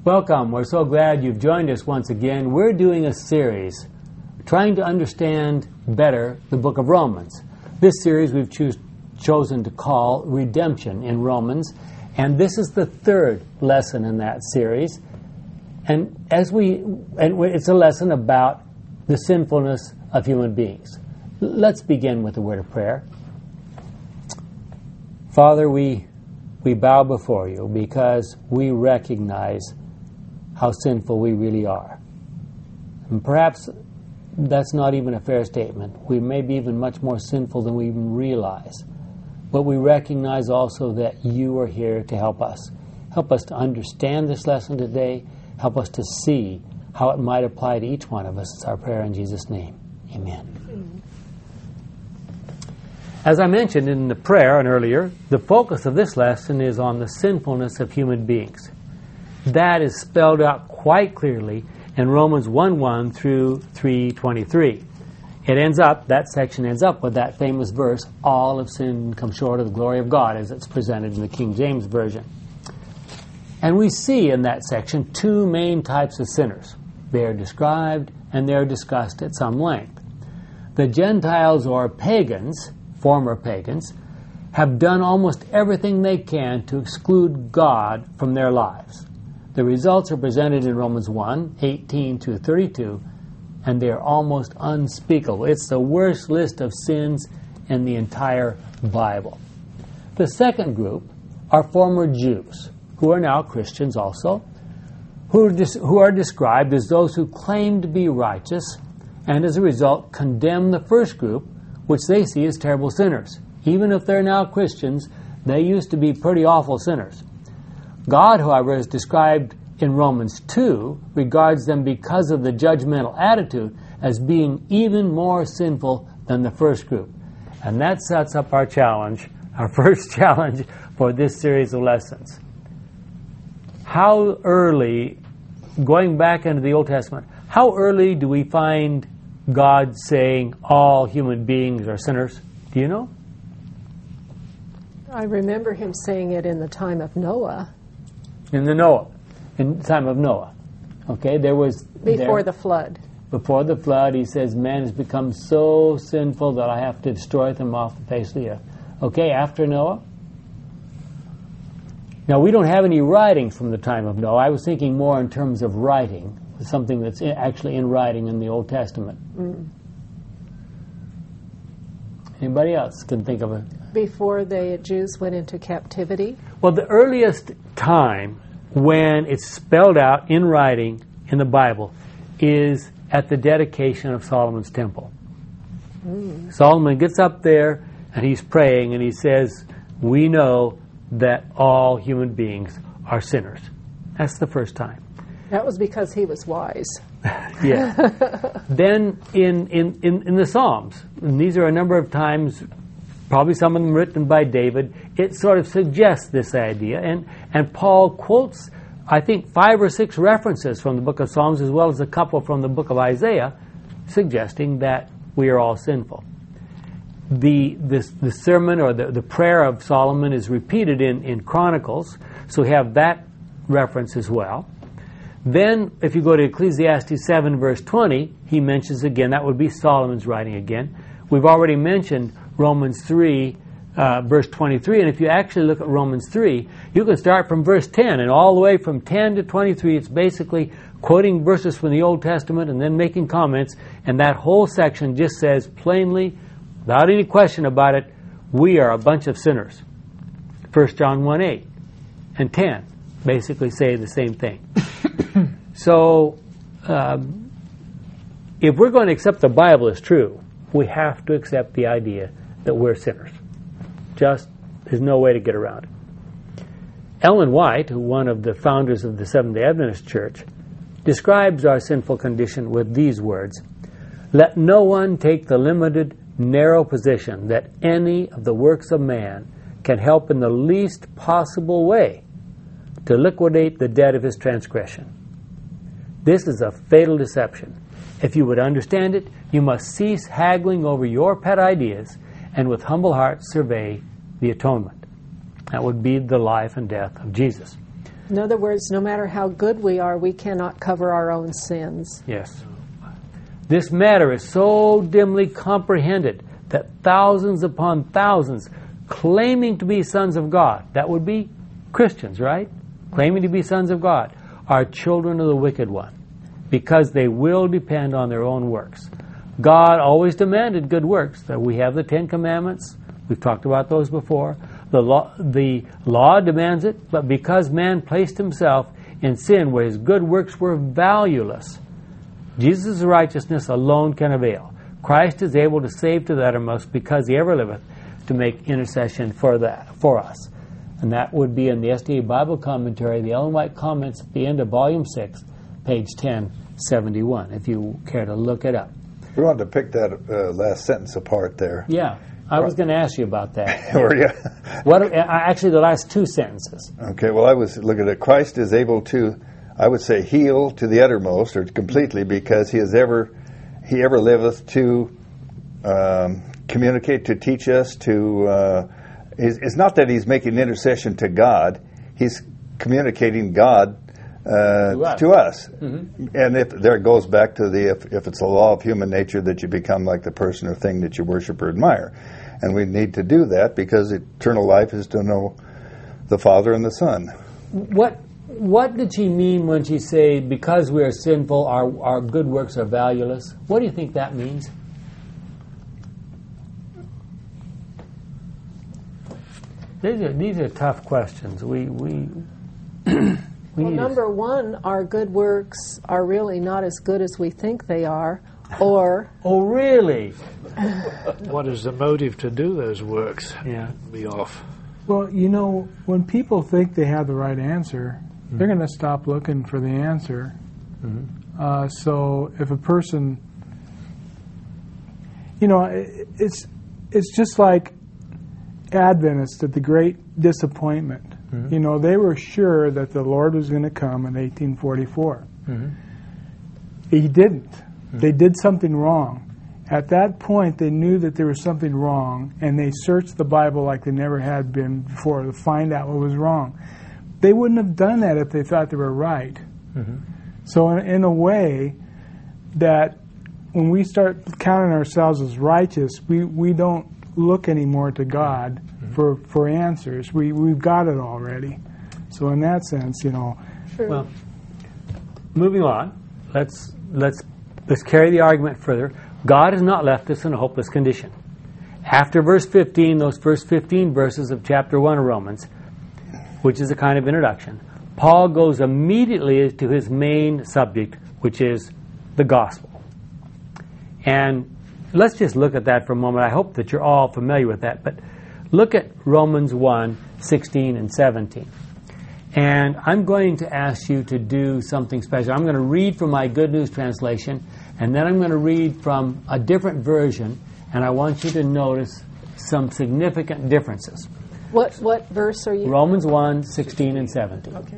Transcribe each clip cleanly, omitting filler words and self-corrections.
Welcome. We're so glad you've joined us once again. We're doing a series trying to understand better the book of Romans. This series we've chosen to call Redemption in Romans, and this is the third lesson in that series. And it's a lesson about the sinfulness of human beings. Let's begin with a word of prayer. Father, we bow before you because we recognize how sinful we really are. And perhaps that's not even a fair statement. We may be even much more sinful than we even realize. But we recognize also that you are here to help us. Help us to understand this lesson today. Help us to see how it might apply to each one of us. It's our prayer in Jesus' name. Amen. As I mentioned in the prayer and earlier, the focus of this lesson is on the sinfulness of human beings. That is spelled out quite clearly in Romans 1:1 through 3:23. That section ends up with that famous verse, all have sinned and come short of the glory of God, as it's presented in the King James Version. And we see in that section two main types of sinners. They are described and they are discussed at some length. The Gentiles or pagans, former pagans, have done almost everything they can to exclude God from their lives. The results are presented in Romans 1:18 through 32, and they are almost unspeakable. It's the worst list of sins in the entire Bible. The second group are former Jews, who are now Christians also, who are described as those who claim to be righteous, and as a result condemn the first group, which they see as terrible sinners. Even if they're now Christians, they used to be pretty awful sinners. God, however, is described in Romans 2, regards them because of the judgmental attitude as being even more sinful than the first group. And that sets up our challenge, our first challenge for this series of lessons. How early, going back into the Old Testament, how early do we find God saying all human beings are sinners? Do you know? I remember him saying it in the time of Noah. In the time of Noah. Okay, Before the flood. Before the flood, he says, man has become so sinful that I have to destroy them off the face of the earth. Okay, after Noah? Now, we don't have any writing from the time of Noah. I was thinking more in terms of writing, something that's actually in writing in the Old Testament. Mm. Anybody else can think of it? Before the Jews went into captivity? Well, the earliest time when it's spelled out in writing in the Bible is at the dedication of Solomon's temple. Mm. Solomon gets up there and he's praying and he says, we know that all human beings are sinners. That's the first time. That was because he was wise. Yeah. Then in the Psalms, and these are a number of times, probably some of them written by David, it sort of suggests this idea. And Paul quotes, I think, 5 or 6 references from the book of Psalms, as well as a couple from the book of Isaiah, suggesting that we are all sinful. The sermon or the prayer of Solomon is repeated in Chronicles, so we have that reference as well. Then, if you go to Ecclesiastes 7, verse 20, he mentions again, that would be Solomon's writing again. We've already mentioned Romans 3, verse 23, and if you actually look at Romans 3, you can start from verse 10, and all the way from 10 to 23, it's basically quoting verses from the Old Testament and then making comments, and that whole section just says plainly, without any question about it, we are a bunch of sinners. 1 John 1:8 and 10 basically say the same thing. So, if we're going to accept the Bible as true, we have to accept the idea that we're sinners. Just, there's no way to get around it. Ellen White, one of the founders of the Seventh-day Adventist Church, describes our sinful condition with these words: let no one take the limited, narrow position that any of the works of man can help in the least possible way to liquidate the debt of his transgression. This is a fatal deception. If you would understand it, you must cease haggling over your pet ideas and with humble heart survey the atonement. That would be the life and death of Jesus. In other words, no matter how good we are, we cannot cover our own sins. Yes. This matter is so dimly comprehended that thousands upon thousands claiming to be sons of God, that would be Christians, right? Claiming to be sons of God, are children of the wicked one, because they will depend on their own works. God always demanded good works. That we have the Ten Commandments. We've talked about those before. The law demands it, but because man placed himself in sin where his good works were valueless, Jesus' righteousness alone can avail. Christ is able to save to the uttermost because he ever liveth to make intercession for us. And that would be in the SDA Bible Commentary, the Ellen White Comments at the end of Volume 6, page 1071, if you care to look it up. We wanted to pick that last sentence apart there. Yeah, I was going to ask you about that. Were you? Actually, the last two sentences. Okay, well, I was looking at Christ is able to, I would say, heal to the uttermost or completely, because he ever liveth to communicate, to teach us, to. It's not that he's making intercession to God; he's communicating God to us. Mm-hmm. And if there it goes back to if it's a law of human nature that you become like the person or thing that you worship or admire, and we need to do that because eternal life is to know the Father and the Son. What did she mean when she said, because we are sinful, our good works are valueless? What do you think that means? These are tough questions. Well, number one, our good works are really not as good as we think they are, or... Oh, really? What is the motive to do those works? Yeah. Be off. Well, when people think they have the right answer, they're going to stop looking for the answer. Mm-hmm. So if a person, it's just like Adventists at the Great Disappointment. Mm-hmm. They were sure that the Lord was going to come in 1844. Mm-hmm. He didn't. Mm-hmm. They did something wrong. At that point, they knew that there was something wrong, and they searched the Bible like they never had been before to find out what was wrong. They wouldn't have done that if they thought they were right. Mm-hmm. So in a way, that when we start counting ourselves as righteous, we don't look anymore to God for answers. We've got it already. So in that sense, True. Well, moving on, let's carry the argument further. God has not left us in a hopeless condition. After verse 15, those first 15 verses of chapter 1 of Romans, which is a kind of introduction, Paul goes immediately to his main subject, which is the gospel. And let's just look at that for a moment. I hope that you're all familiar with that. But look at Romans 1, 16 and 17. And I'm going to ask you to do something special. I'm going to read from my Good News Translation, and then I'm going to read from a different version, and I want you to notice some significant differences. What verse are you? Romans 1, 16 and 17. Okay.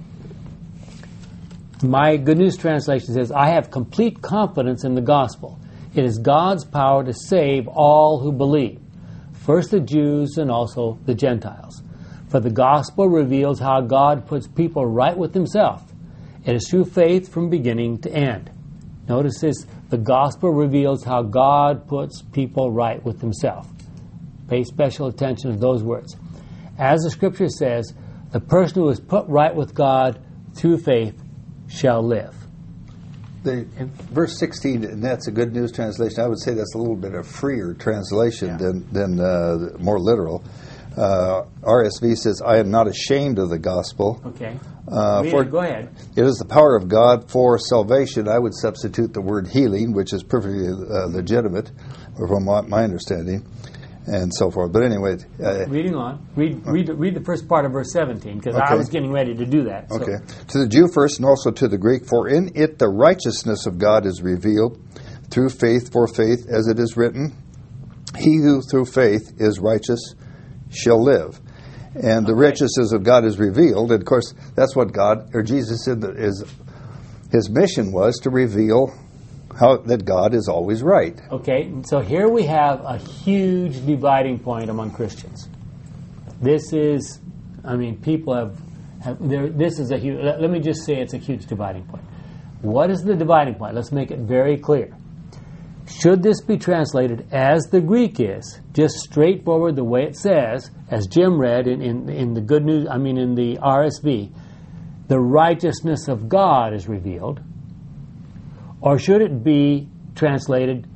My Good News Translation says, I have complete confidence in the gospel. It is God's power to save all who believe, first the Jews and also the Gentiles. For the gospel reveals how God puts people right with himself. It is through faith from beginning to end. Notice this, the gospel reveals how God puts people right with himself. Pay special attention to those words. As the scripture says, the person who is put right with God through faith shall live. Verse 16, and that's a Good News Translation. I would say that's a little bit of freer translation than more literal. RSV says, I am not ashamed of the gospel. Okay. Go ahead. It is the power of God for salvation. I would substitute the word healing, which is perfectly legitimate, from my understanding, and so forth. But anyway. Reading on. Read the first part of verse 17, because I was getting ready to do that. So. Okay. To the Jew first, and also to the Greek, for in it the righteousness of God is revealed, through faith for faith, as it is written, he who through faith is righteous shall live. And the righteousness of God is revealed. And of course, that's what God, or Jesus said that his mission was to reveal how that God is always right. Okay, so here we have a huge dividing point among Christians. This is, people This is a huge. Let me just say it's a huge dividing point. What is the dividing point? Let's make it very clear. Should this be translated as the Greek is, just straightforward the way it says, as Jim read in the Good News, in the RSV, the righteousness of God is revealed, or should it be translated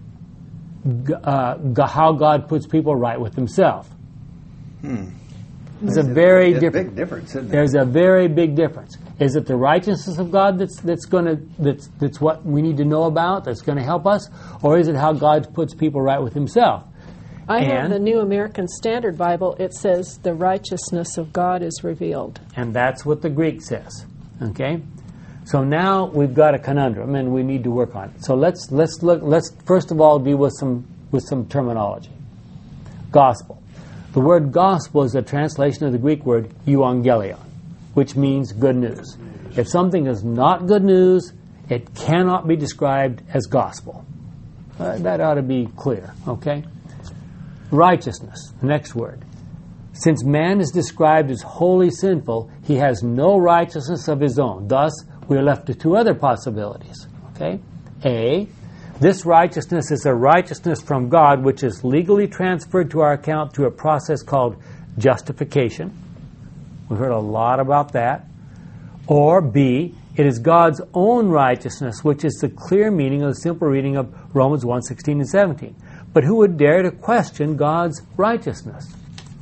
how God puts people right with Himself? There's a very big difference, isn't there? There's a very big difference. Is it the righteousness of God that's what we need to know about, that's going to help us, or is it how God puts people right with Himself? I have the New American Standard Bible. It says the righteousness of God is revealed. And that's what the Greek says. Okay? So now we've got a conundrum and we need to work on it. So let's first of all deal with some terminology. Gospel. The word gospel is a translation of the Greek word euangelion, which means good news. If something is not good news, it cannot be described as gospel. That ought to be clear, okay? Righteousness, the next word. Since man is described as wholly sinful, he has no righteousness of his own. Thus, we are left to two other possibilities, okay? A, this righteousness is a righteousness from God which is legally transferred to our account through a process called justification. We've heard a lot about that. Or B, it is God's own righteousness, which is the clear meaning of the simple reading of Romans 1:16 and 17. But who would dare to question God's righteousness?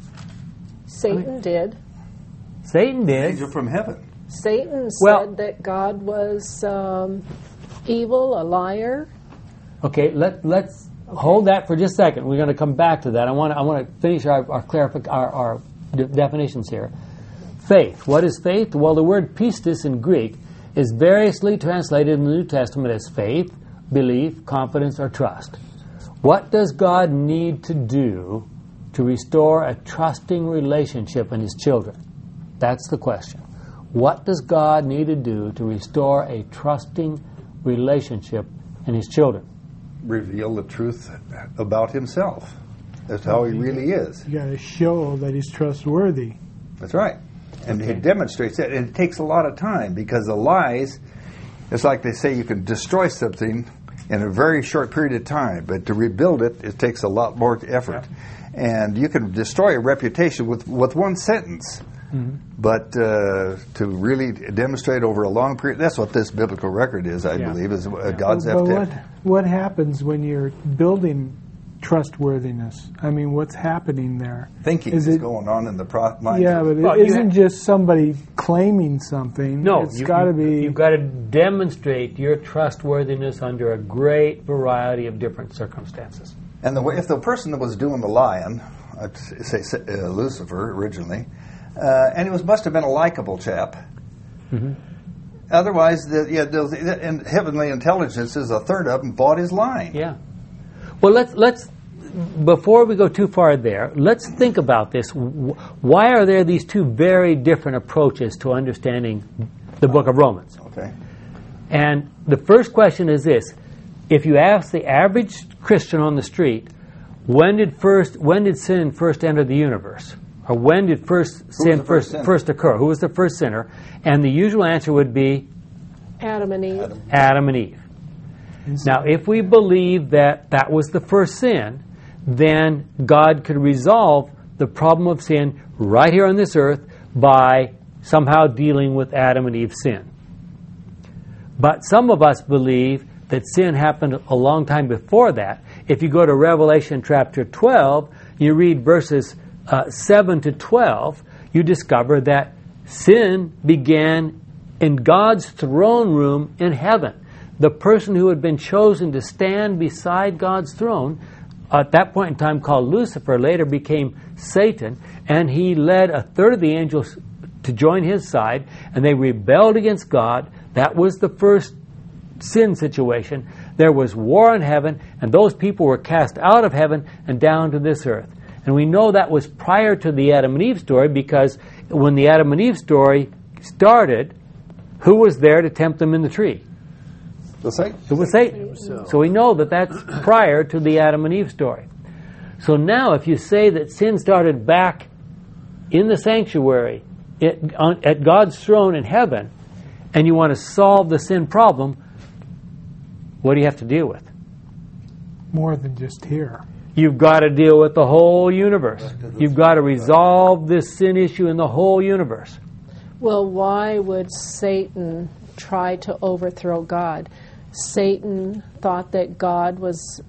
Satan did. Satan did. Angel from heaven. Satan said that God was evil, a liar. Okay, let's hold that for just a second. We're going to come back to that. I want to finish our definitions here. Faith. What is faith? Well, the word pistis in Greek is variously translated in the New Testament as faith, belief, confidence, or trust. What does God need to do to restore a trusting relationship in His children? That's the question. What does God need to do to restore a trusting relationship in His children? Reveal the truth about Himself. That's how He really is. You got to show that He's trustworthy. That's right. And He demonstrates that. And it takes a lot of time because the lies, it's like they say you can destroy something in a very short period of time, but to rebuild it, it takes a lot more effort. Yeah. And you can destroy a reputation with one sentence. Mm-hmm. But to really demonstrate over a long period, that's what this biblical record is, I believe, is God's what happens when you're building trustworthiness? I mean, what's happening there? Thinking is going on in the mind. Yeah, but it isn't just somebody claiming something. No, it's got to be. You've got to demonstrate your trustworthiness under a great variety of different circumstances. And if the person that was doing the lying, I'd say Lucifer originally, and he must have been a likable chap. Mm-hmm. Otherwise, the heavenly intelligences, a third of them bought his line. Yeah. Well, let's before we go too far there, let's think about this. Why are there these two very different approaches to understanding the book of Romans? Okay. And the first question is this: if you ask the average Christian on the street, when did sin first enter the universe? Or when did sin first occur? Who was the first sinner? And the usual answer would be Adam and Eve. Adam and Eve. Now, if we believe that was the first sin, then God could resolve the problem of sin right here on this earth by somehow dealing with Adam and Eve's sin. But some of us believe that sin happened a long time before that. If you go to Revelation chapter 12, you read verses 7 to 12, you discover that sin began in God's throne room in heaven. The person who had been chosen to stand beside God's throne, at that point in time called Lucifer, later became Satan, and he led a third of the angels to join his side, and they rebelled against God. That was the first sin situation. There was war in heaven, and those people were cast out of heaven and down to this earth. And we know that was prior to the Adam and Eve story, because when the Adam and Eve story started, who was there to tempt them in the tree? It was Satan. So we know that that's prior to the Adam and Eve story. So now if you say that sin started back in the sanctuary at God's throne in heaven, and you want to solve the sin problem, what do you have to deal with? More than just here. You've got to deal with the whole universe. You've got to resolve this sin issue in the whole universe. Well, why would Satan try to overthrow God? Satan thought that God was,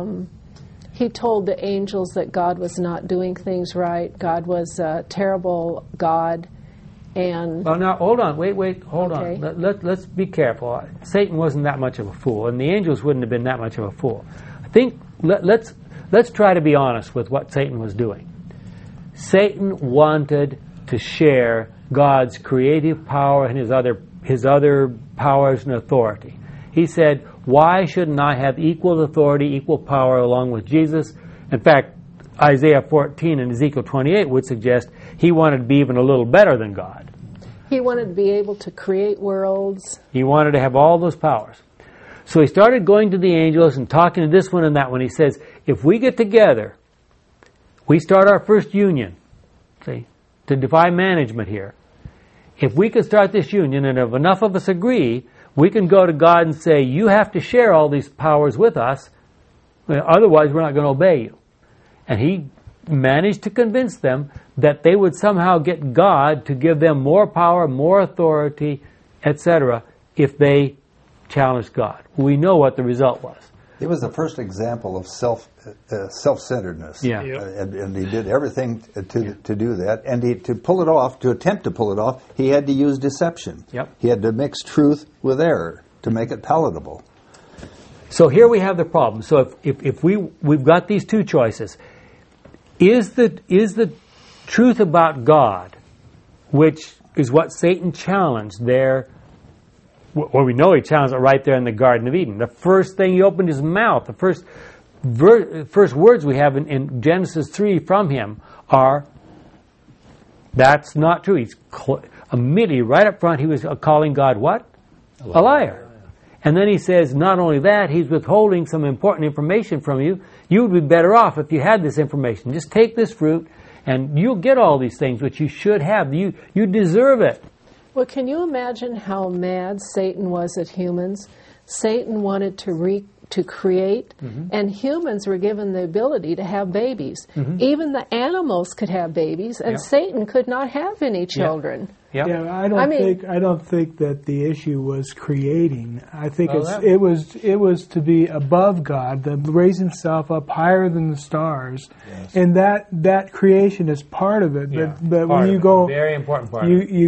he told the angels that God was not doing things right. God was a terrible God. And Well, now, hold on. Wait, hold Okay. on. Let's be careful. Satan wasn't that much of a fool, and the angels wouldn't have been that much of a fool. I think, let's try to be honest with what Satan was doing. Satan wanted to share God's creative power and his other powers and authority. He said, why shouldn't I have equal authority, equal power along with Jesus? In fact, Isaiah 14 and Ezekiel 28 would suggest he wanted to be even a little better than God. he wanted to be able to create worlds. He wanted to have all those powers. So he started going to the angels and talking to this one and that one. He says, if we get together, we start our first union, see, to defy management here. If we can start this union, and if enough of us agree, we can go to God and say, you have to share all these powers with us, otherwise we're not going to obey you. And he managed to convince them that they would somehow get God to give them more power, more authority, etc., if they challenged God. We know what the result was. It was the first example of self-centeredness. Yeah. Yep. And he did everything to do that. And to pull it off, to attempt to pull it off, he had to use deception. Yep. He had to mix truth with error to make it palatable. So here we have the problem. So if we've got these two choices. Is the truth about God, which is what Satan challenged there? Well, we know he challenged it right there in the Garden of Eden. The first thing he opened his mouth, the first words we have in Genesis 3 from him are, that's not true. He's immediately, right up front, he was calling God what? A liar. And then he says, not only that, he's withholding some important information from you. You would be better off if you had this information. Just take this fruit, and you'll get all these things which you should have. You deserve it. Well, can you imagine how mad Satan was at humans? Satan wanted to create, and humans were given the ability to have babies. Even the animals could have babies, and Satan could not have any children. Yep. Yeah, I don't think that the issue was creating. I think it was to be above God, to raise himself up higher than the stars, and that creation is part of it. Yeah, but when you go, very important part.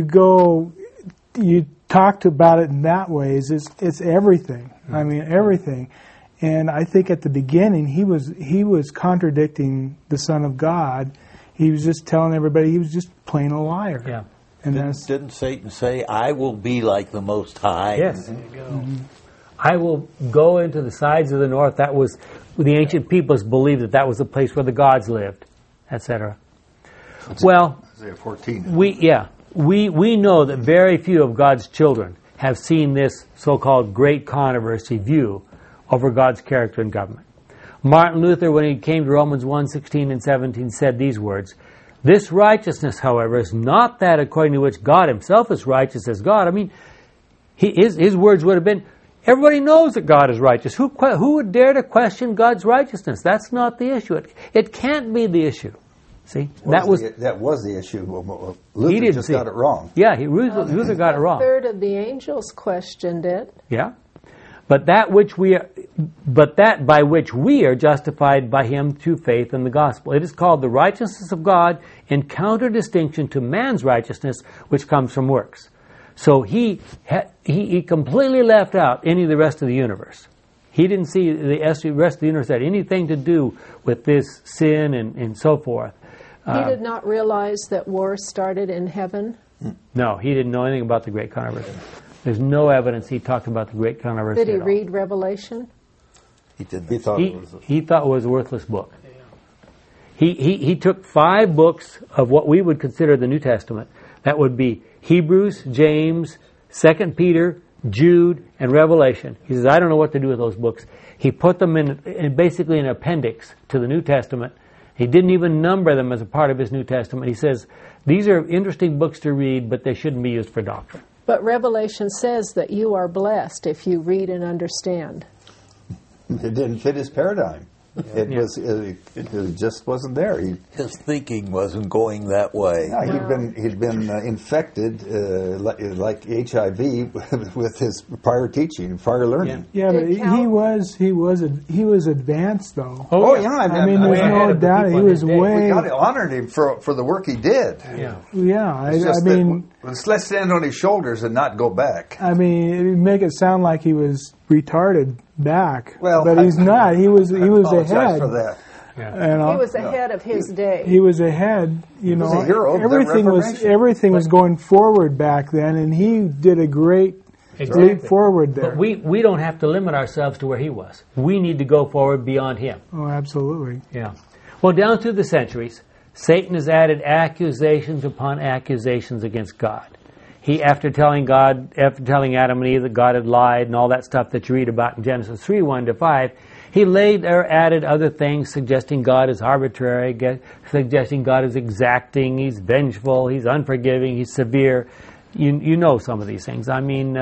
You talked about it in that way. It's everything. I mean everything. And I think at the beginning he was contradicting the Son of God. He was just telling everybody he was just plain a liar. Yeah. And Didn't Satan say, I will be like the Most High? Yes. I will go into the sides of the north. That was, the ancient peoples believed that was the place where the gods lived, etc. Well, Isaiah 14. We know that very few of God's children have seen this so-called great controversy view over God's character and government. Martin Luther, when he came to Romans 1:16 and 17, said these words, this righteousness, however, is not that according to which God himself is righteous as God. I mean, his words would have been, everybody knows that God is righteous. Who would dare to question God's righteousness? That's not the issue. It can't be the issue. See, that was the issue. Luther just got it wrong. Yeah, Luther got it wrong. A third of the angels questioned it. Yeah, but that by which we are justified by him through faith in the gospel. It is called the righteousness of God in counter-distinction to man's righteousness, which comes from works. So he completely left out any of the rest of the universe. He didn't see the rest of the universe had anything to do with this sin and so forth. He did not realize that war started in heaven. No, he didn't know anything about the Great Controversy. There's no evidence he talked about the Great Controversy Did he at all. read Revelation? He didn't. He thought it was a worthless book. He took 5 books of what we would consider the New Testament. That would be Hebrews, James, 2 Peter, Jude, and Revelation. He says, I don't know what to do with those books. He put them in basically an appendix to the New Testament He didn't even number them as a part of his New Testament. He says, these are interesting books to read, but they shouldn't be used for doctrine. But Revelation says that you are blessed if you read and understand. It didn't fit his paradigm. It just wasn't there. His thinking wasn't going that way. Yeah, he'd been infected like HIV with his prior teaching, prior learning. Yeah, but he was advanced though. Oh yeah, I mean, there's no doubt he was way. We got to honor him for the work he did. Yeah. I mean, let's stand on his shoulders and not go back. I mean, it'd make it sound like he was retarded back, well, but he's not. He was ahead. For that. Yeah. You know, he was ahead of his day. He was ahead. You know, was a hero of the everything was going forward back then, and he did a great leap forward there. But we don't have to limit ourselves to where he was. We need to go forward beyond him. Oh, absolutely. Yeah. Well, down through the centuries, Satan has added accusations upon accusations against God. He, after telling Adam and Eve that God had lied and all that stuff that you read about in Genesis 3:1-5, he added other things, suggesting God is arbitrary, suggesting God is exacting, he's vengeful, he's unforgiving, he's severe. You know some of these things. I mean,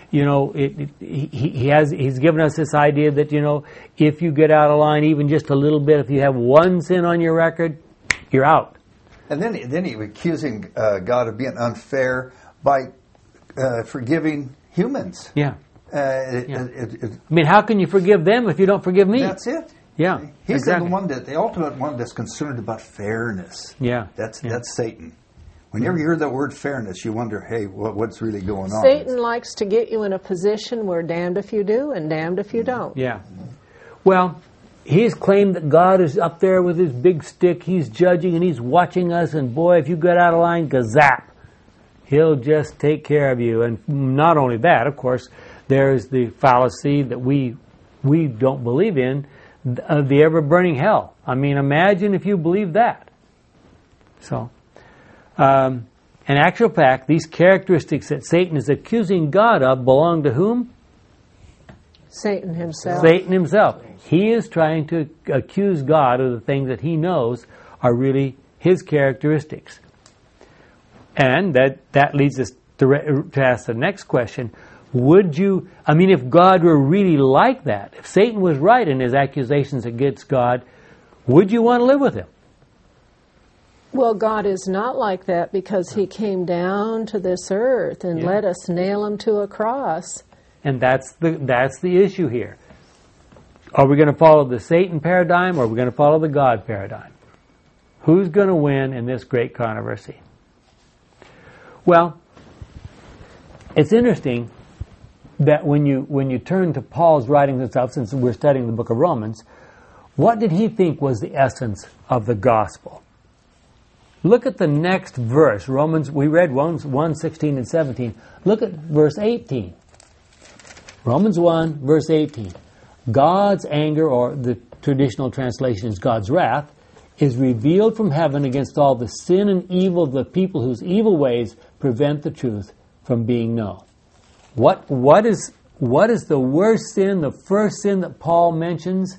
he's given us this idea that, if you get out of line even just a little bit, if you have one sin on your record, you're out. And then he was accusing God of being unfair by forgiving humans. Yeah. I mean, how can you forgive them if you don't forgive me? That's it. Yeah. He's exactly. the ultimate one that's concerned about fairness. Yeah. That's Satan. Whenever you hear the word fairness, you wonder, hey, what's really going on? Satan likes to get you in a position where damned if you do and damned if you don't. Yeah. Well, he's claimed that God is up there with his big stick. He's judging and he's watching us. And boy, if you get out of line, gazap. He'll just take care of you. And not only that, of course, there's the fallacy that we don't believe in, of the ever-burning hell. I mean, imagine if you believe that. So, in actual fact, these characteristics that Satan is accusing God of belong to whom? Satan himself. Satan himself. He is trying to accuse God of the things that he knows are really his characteristics. And that leads us to ask the next question. If God were really like that, if Satan was right in his accusations against God, would you want to live with him? Well, God is not like that because he came down to this earth and let us nail him to a cross. And that's the issue here. Are we going to follow the Satan paradigm or are we going to follow the God paradigm? Who's going to win in this great controversy? Well, it's interesting that when you turn to Paul's writings and stuff, since we're studying the book of Romans, what did he think was the essence of the gospel? Look at the next verse. We read 1:16 and 17. Look at verse 18. Romans 1, verse 18. God's anger, or the traditional translation is God's wrath, is revealed from heaven against all the sin and evil of the people whose evil ways prevent the truth from being known. What is the worst sin, the first sin that Paul mentions?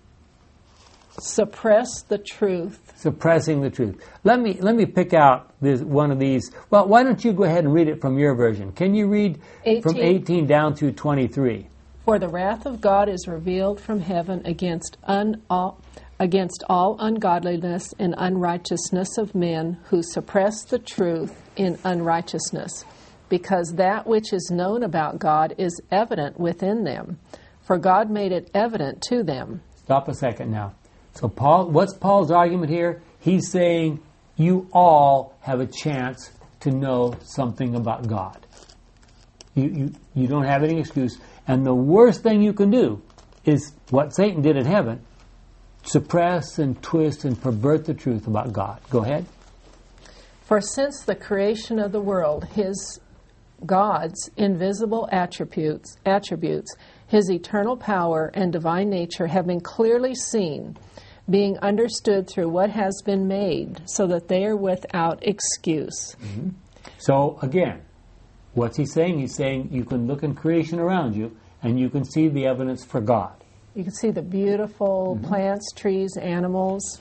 Suppress the truth. Suppressing the truth. Let me pick out one of these. Well, why don't you go ahead and read it from your version? Can you read 18. From 18 down through 23? For the wrath of God is revealed from heaven against all ungodliness and unrighteousness of men who suppress the truth in unrighteousness, because that which is known about God is evident within them, for God made it evident to them. Stop a second now. So what's Paul's argument here? He's saying you all have a chance to know something about God. You don't have any excuse. And the worst thing you can do is what Satan did in heaven, suppress and twist and pervert the truth about God. Go ahead. For since the creation of the world, God's invisible attributes, his eternal power and divine nature have been clearly seen, being understood through what has been made, so that they are without excuse. Mm-hmm. So again, what's he saying? He's saying you can look in creation around you and you can see the evidence for God. You can see the beautiful plants, trees, animals.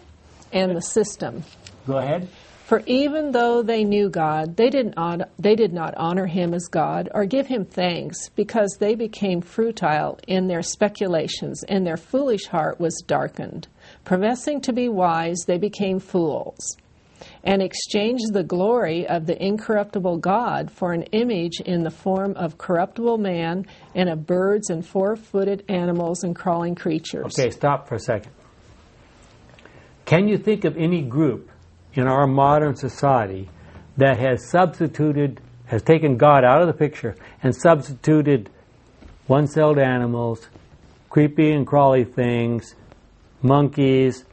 and the system. Go ahead. For even though they knew God, they did not honor him as God or give him thanks, because they became futile in their speculations, and their foolish heart was darkened. Professing to be wise, they became fools, and exchanged the glory of the incorruptible God for an image in the form of corruptible man and of birds and four-footed animals and crawling creatures. Okay, stop for a second. Can you think of any group in our modern society that has taken God out of the picture and substituted one-celled animals, creepy and crawly things, monkeys?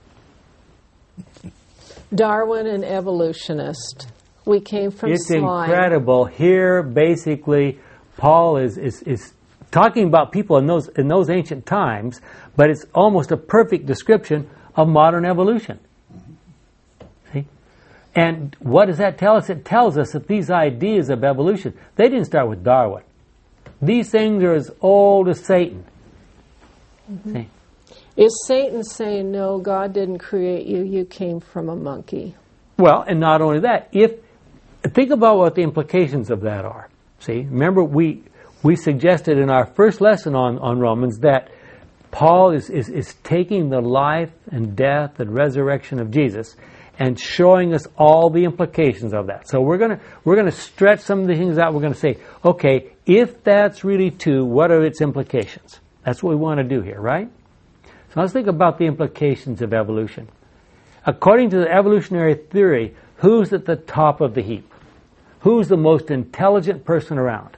Darwin, an evolutionist. We came from It's slime. incredible. Here, basically, Paul is talking about people in those ancient times, but it's almost a perfect description of modern evolution. See? And what does that tell us? It tells us that these ideas of evolution, they didn't start with Darwin. These things are as old as Satan. See? Is Satan saying, no, God didn't create you, you came from a monkey? Well, and not only that, think about what the implications of that are. See, remember we suggested in our first lesson on Romans that Paul is taking the life and death and resurrection of Jesus and showing us all the implications of that. So we're gonna stretch some of the things out. We're going to say, okay, if that's really true, what are its implications? That's what we want to do here, right? So let's think about the implications of evolution. According to the evolutionary theory, who's at the top of the heap? Who's the most intelligent person around?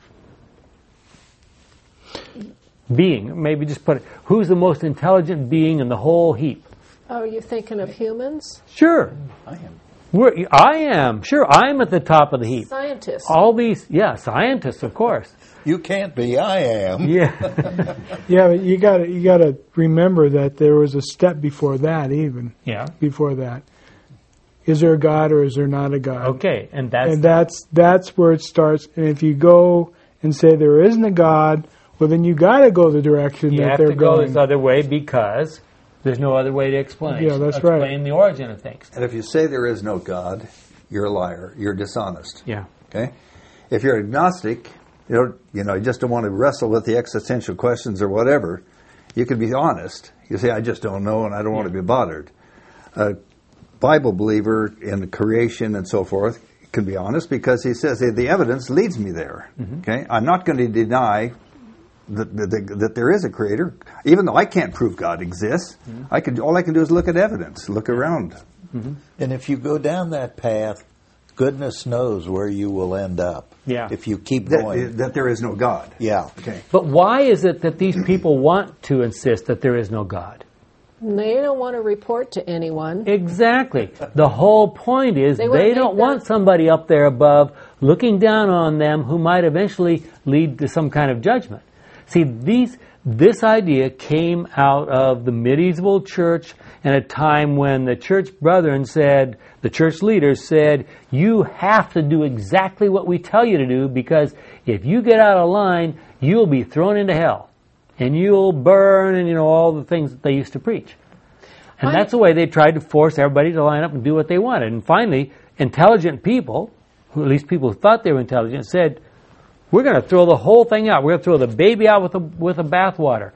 Being, maybe just put it, who's the most intelligent being in the whole heap? Oh, are you thinking of humans? Sure. I am. I am. Sure, I'm at the top of the heap. Scientists. All these, scientists, of course. You can't be. I am. Yeah. Yeah, but you gotta remember that there was a step before that, even. Yeah. Before that. Is there a God or is there not a God? Okay, and that's where it starts. And if you go and say there isn't a God, well, then you got to go the direction you that have they're to go going. this other way because there's no other way to explain. Yeah, that's right. Explain the origin of things. And if you say there is no God, you're a liar. You're dishonest. Yeah. Okay? If you're agnostic, you just don't want to wrestle with the existential questions or whatever, you can be honest. You say, I just don't know and I don't want to be bothered. A Bible believer in creation and so forth can be honest because he says, the evidence leads me there. Mm-hmm. Okay? I'm not going to deny that there is a creator, even though I can't prove God exists. Mm-hmm. All I can do is look at evidence, look around. Mm-hmm. And if you go down that path, goodness knows where you will end up. Yeah. If you keep going. That there is no God. Yeah. Okay. But why is it that these people want to insist that there is no God? They don't want to report to anyone. Exactly. The whole point is They don't want somebody up there above looking down on them who might eventually lead to some kind of judgment. See, this idea came out of the medieval church in a time when the church the church leaders said, you have to do exactly what we tell you to do because if you get out of line, you'll be thrown into hell. And you'll burn and, all the things that they used to preach. And that's the way they tried to force everybody to line up and do what they wanted. And finally, intelligent people, at least people who thought they were intelligent, said, we're going to throw the whole thing out. We're going to throw the baby out with the bathwater.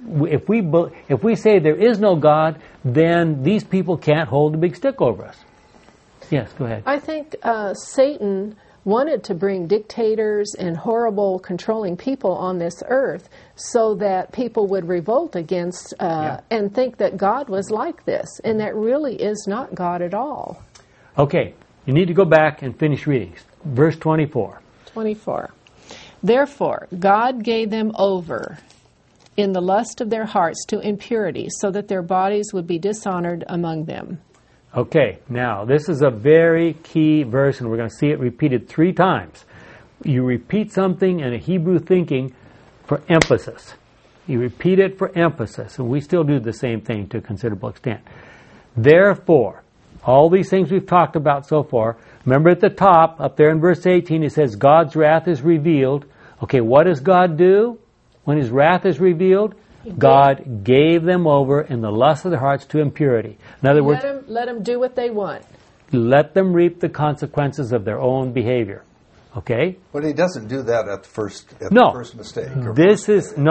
If we say there is no God, then these people can't hold the big stick over us. Yes, go ahead. I think Satan wanted to bring dictators and horrible controlling people on this earth so that people would revolt against and think that God was like this. And that really is not God at all. Okay, you need to go back and finish reading. Verse 24. 24. Therefore, God gave them over in the lust of their hearts to impurity, so that their bodies would be dishonored among them. Okay, now this is a very key verse, and we're going to see it repeated 3 times. You repeat something in a Hebrew thinking for emphasis. You repeat it for emphasis, and we still do the same thing to a considerable extent. Therefore, all these things we've talked about so far, remember at the top, up there in verse 18, it says God's wrath is revealed. Okay, what does God do when His wrath is revealed? God gave them over in the lust of their hearts to impurity. In other words, Let them do what they want. let them reap the consequences of their own behavior. Okay? But he doesn't do that at the first mistake. This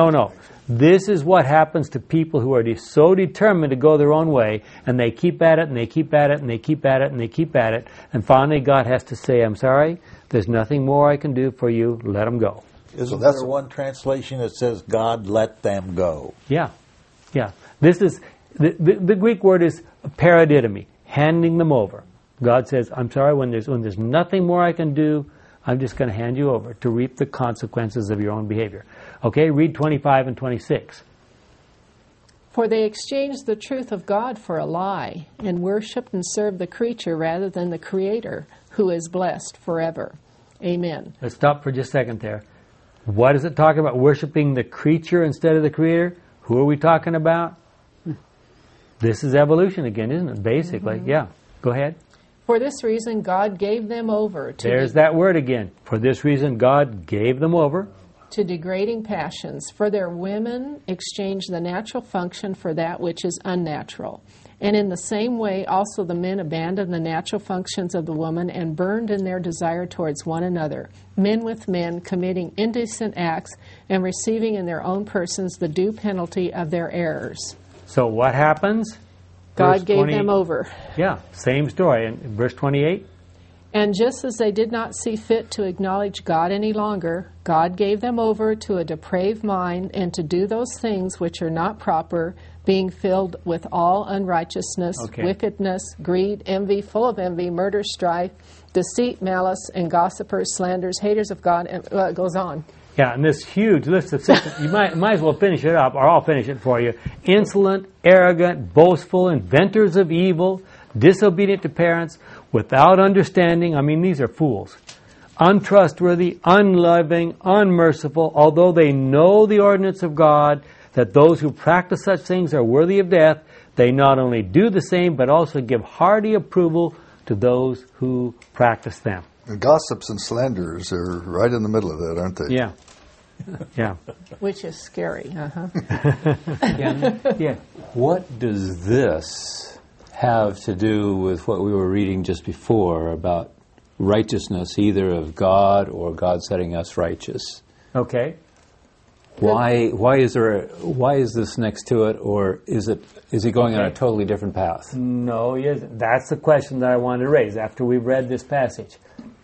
is what happens to people who are so determined to go their own way, and they keep at it, and they keep at it, and they keep at it, and they keep at it, and finally God has to say, I'm sorry, there's nothing more I can do for you, let them go. Isn't there one translation that says, God let them go? Yeah. This is, the Greek word is paradidomi, handing them over. God says, I'm sorry, when there's nothing more I can do, I'm just going to hand you over to reap the consequences of your own behavior. Okay, read 25 and 26. For they exchanged the truth of God for a lie, and worshipped and served the creature rather than the Creator, who is blessed forever. Amen. Let's stop for just a second there. What is it talking about? Worshipping the creature instead of the Creator? Who are we talking about? This is evolution again, isn't it? Basically, yeah. Go ahead. For this reason, God gave them over to There's that word again. For this reason, God gave them over to degrading passions. For their women exchanged the natural function for that which is unnatural. And in the same way, also the men abandoned the natural functions of the woman and burned in their desire towards one another, men with men committing indecent acts and receiving in their own persons the due penalty of their errors. So what happens? God gave them over. Yeah, same story. In verse 28. And just as they did not see fit to acknowledge God any longer, God gave them over to a depraved mind and to do those things which are not proper, being filled with all unrighteousness, wickedness, greed, envy, full of envy, murder, strife, deceit, malice, and gossipers, slanderers, haters of God, and it goes on. Yeah, and this huge list of things, you might as well finish it up, or I'll finish it for you. Insolent, arrogant, boastful, inventors of evil, disobedient to parents, without understanding. I mean, these are fools. Untrustworthy, unloving, unmerciful, although they know the ordinance of God, that those who practice such things are worthy of death, they not only do the same, but also give hearty approval to those who practice them. And gossips and slanderers are right in the middle of that, aren't they? Yeah. Yeah. Which is scary. Yeah. What does this have to do with what we were reading just before about righteousness, either of God or God setting us righteous? Okay. Why is this next to it, or is he going on a totally different path? No, he isn't. That's the question that I wanted to raise after we read this passage.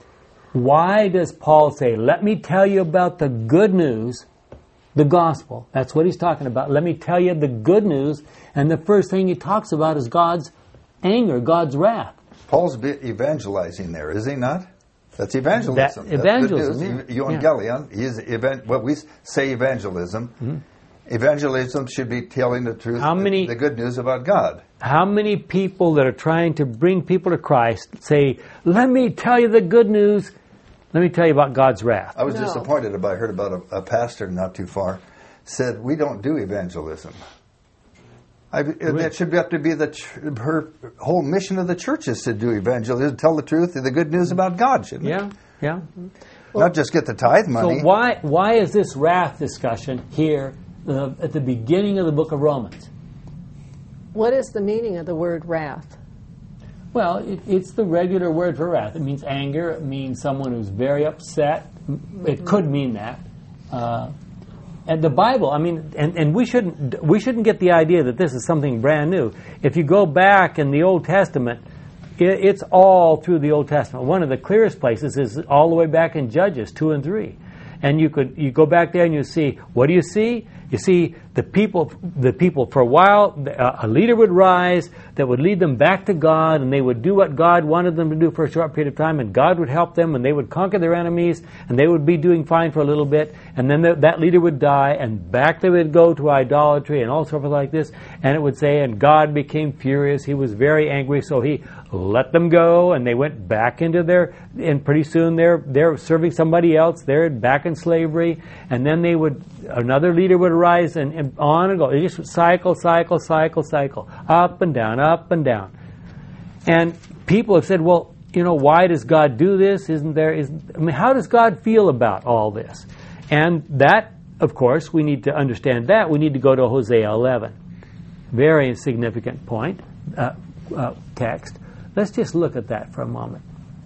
Why does Paul say, let me tell you about the good news, the gospel? That's what he's talking about. Let me tell you the good news. And the first thing he talks about is God's anger, God's wrath. Paul's evangelizing there, is he not? That's evangelism. Evangelism. Evangelion is what we say evangelism. Mm-hmm. Evangelism should be telling the truth, the good news about God. How many people that are trying to bring people to Christ say, let me tell you the good news, let me tell you about God's wrath? I was disappointed I heard about a pastor not too far said, we don't do evangelism. That should have to be her whole mission of the church is to do evangelism, tell the truth, the good news about God, shouldn't it? Yeah. Not just get the tithe money. So why is this wrath discussion here at the beginning of the book of Romans? What is the meaning of the word wrath? Well, it's the regular word for wrath. It means anger. It means someone who's very upset. It could mean that. And the Bible, I mean, and we shouldn't get the idea that this is something brand new. If you go back in the Old Testament, it's all through the Old Testament. One of the clearest places is all the way back in Judges 2 and 3. And you go back there and you see, what do you see? You see the people for a while, a leader would rise that would lead them back to God, and they would do what God wanted them to do for a short period of time, and God would help them, and they would conquer their enemies, and they would be doing fine for a little bit, and then that leader would die, and back they would go to idolatry and all sorts of like this, and it would say, and God became furious, he was very angry, so he let them go, and they went back into and pretty soon they're serving somebody else, they're back in slavery, and then another leader would arise, and on and go. It just would cycle, up and down. And people have said, well, why does God do this? How does God feel about all this? And that of course, we need to understand that. We need to go to Hosea 11. Very significant point, text. Let's just look at that for a moment.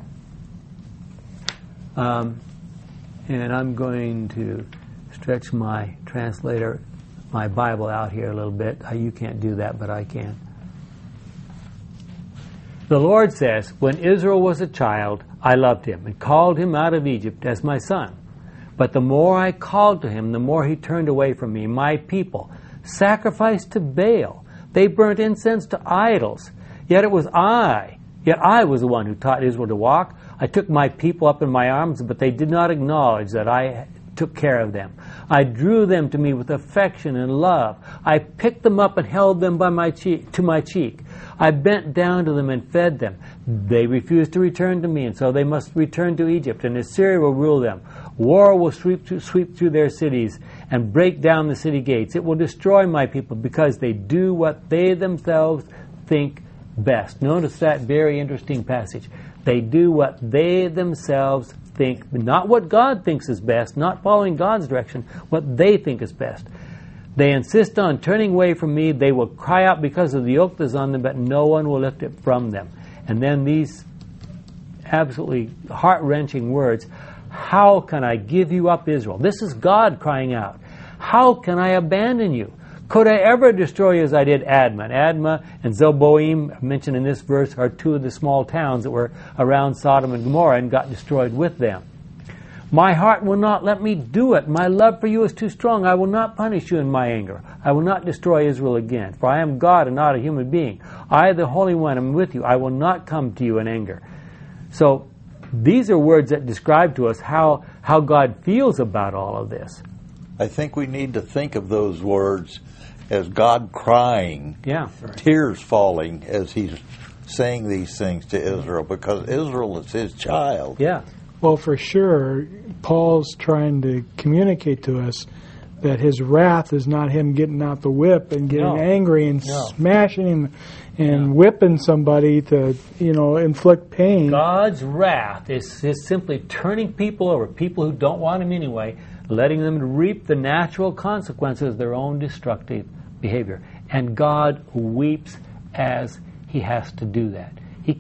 And I'm going to stretch my translator, my Bible out here a little bit. You can't do that, but I can. The Lord says, when Israel was a child, I loved him and called him out of Egypt as my son. But the more I called to him, the more he turned away from me. My people sacrificed to Baal. They burnt incense to idols. Yet I was the one who taught Israel to walk. I took my people up in my arms, but they did not acknowledge that I took care of them. I drew them to me with affection and love. I picked them up and held them to my cheek. I bent down to them and fed them. They refused to return to me, and so they must return to Egypt, and Assyria will rule them. War will sweep through their cities and break down the city gates. It will destroy my people because they do what they themselves think best. Notice that very interesting passage. They do what they themselves think, not what God thinks is best, not following God's direction, what they think is best. They insist on turning away from me. They will cry out because of the yoke that is on them, but no one will lift it from them. And then these absolutely heart-wrenching words, how can I give you up, Israel? This is God crying out. How can I abandon you? Could I ever destroy you as I did Admah? Admah and Zeboim, mentioned in this verse, are two of the small towns that were around Sodom and Gomorrah and got destroyed with them. My heart will not let me do it. My love for you is too strong. I will not punish you in my anger. I will not destroy Israel again. For I am God and not a human being. I, the Holy One, am with you. I will not come to you in anger. So these are words that describe to us how God feels about all of this. I think we need to think of those words as God crying, tears falling as he's saying these things to Israel, because Israel is his child. Yeah. Well, for sure, Paul's trying to communicate to us that his wrath is not him getting out the whip and getting angry and smashing and whipping somebody to, inflict pain. God's wrath is simply turning people over, people who don't want him anyway, letting them reap the natural consequences of their own destructive behavior. And God weeps as he has to do that.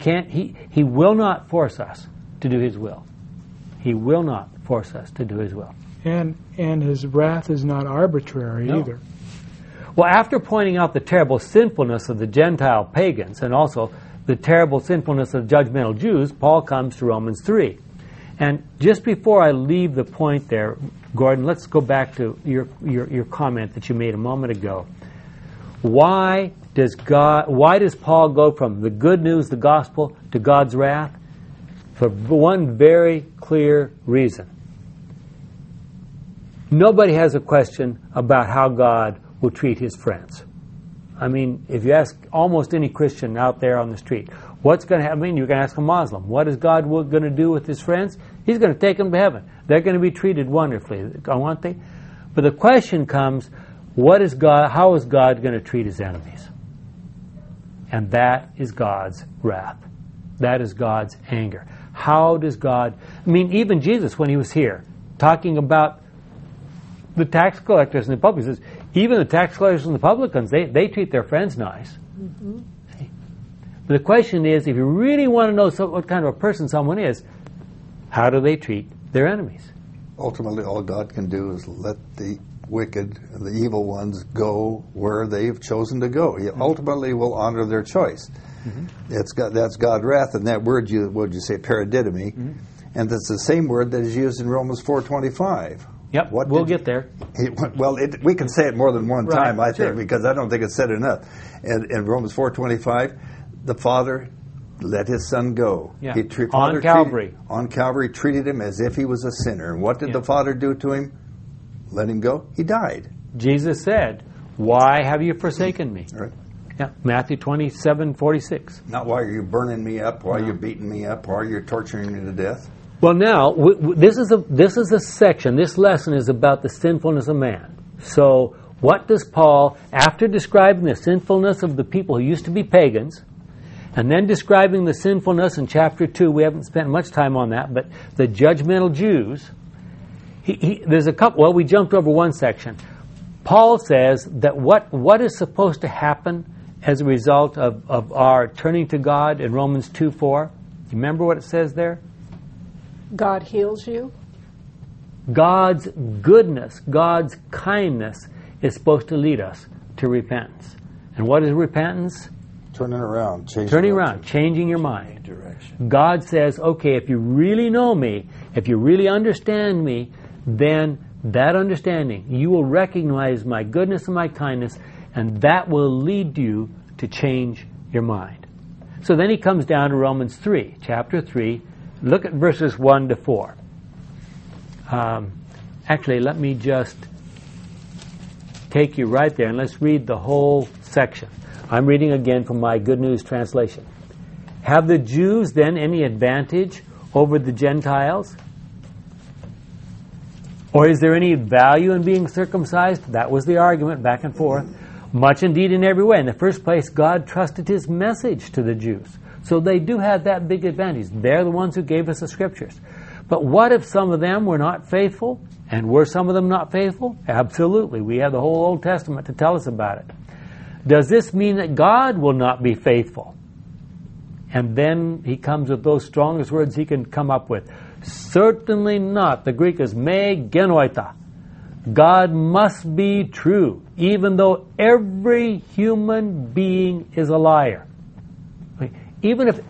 He will not force us to do his will. He will not force us to do his will. And his wrath is not arbitrary either. Well, after pointing out the terrible sinfulness of the Gentile pagans and also the terrible sinfulness of the judgmental Jews, Paul comes to Romans 3. And just before I leave the point there, Gordon, let's go back to your comment that you made a moment ago. Why does Paul go from the good news, the gospel, to God's wrath? For one very clear reason. Nobody has a question about how God will treat his friends. I mean, if you ask almost any Christian out there on the street, what's going to happen? You can ask a Muslim, what is God going to do with his friends? He's going to take them to heaven. They're going to be treated wonderfully, aren't they? But the question comes, how is God going to treat his enemies? And that is God's wrath. That is God's anger. How does God... even Jesus, when he was here, talking about the tax collectors and the publicans, says, even the tax collectors and the publicans, they treat their friends nice. Mm-hmm. But the question is, if you really want to know what kind of a person someone is, how do they treat their enemies? Ultimately, all God can do is let the wicked, the evil ones, go where they've chosen to go. He ultimately will honor their choice. Mm-hmm. That's God's wrath, and that word, what did you say, paradidomi, and that's the same word that is used in Romans 4:25. Yep, we'll get there. We can say it more than one time, I think, because I don't think it's said enough. And in Romans 4:25, the Father let his Son go. Yeah. On Calvary. On Calvary, treated him as if he was a sinner. And what did the Father do to him? Let him go. He died. Jesus said, "Why have you forsaken me?" Right. Yeah, Matthew 27:46. Not why are you burning me up, why are you beating me up, why are you torturing me to death? Well, now, this is a section, this lesson is about the sinfulness of man. So, what does Paul, after describing the sinfulness of the people who used to be pagans, and then describing the sinfulness in chapter 2, we haven't spent much time on that, but the judgmental Jews, There's a couple. Well, we jumped over one section. Paul says that what is supposed to happen as a result of our turning to God in Romans 2:4. You remember what it says there? God heals you. God's goodness, God's kindness is supposed to lead us to repentance. And what is repentance? Turning around, changing your mind. God says, okay, if you really know me, if you really understand me, then that understanding, you will recognize my goodness and my kindness, and that will lead you to change your mind. So then he comes down to Romans 3, chapter 3. Look at verses 1 to 4. Actually, let me just take you right there and let's read the whole section. I'm reading again from my Good News translation. Have the Jews then any advantage over the Gentiles? Or is there any value in being circumcised? That was the argument back and forth. Much indeed in every way. In the first place, God trusted His message to the Jews. So they do have that big advantage. They're the ones who gave us the Scriptures. But what if some of them were not faithful? And were some of them not faithful? Absolutely. We have the whole Old Testament to tell us about it. Does this mean that God will not be faithful? And then he comes with those strongest words he can come up with. Certainly not. The Greek is me genoita. God must be true, even though every human being is a liar. Even if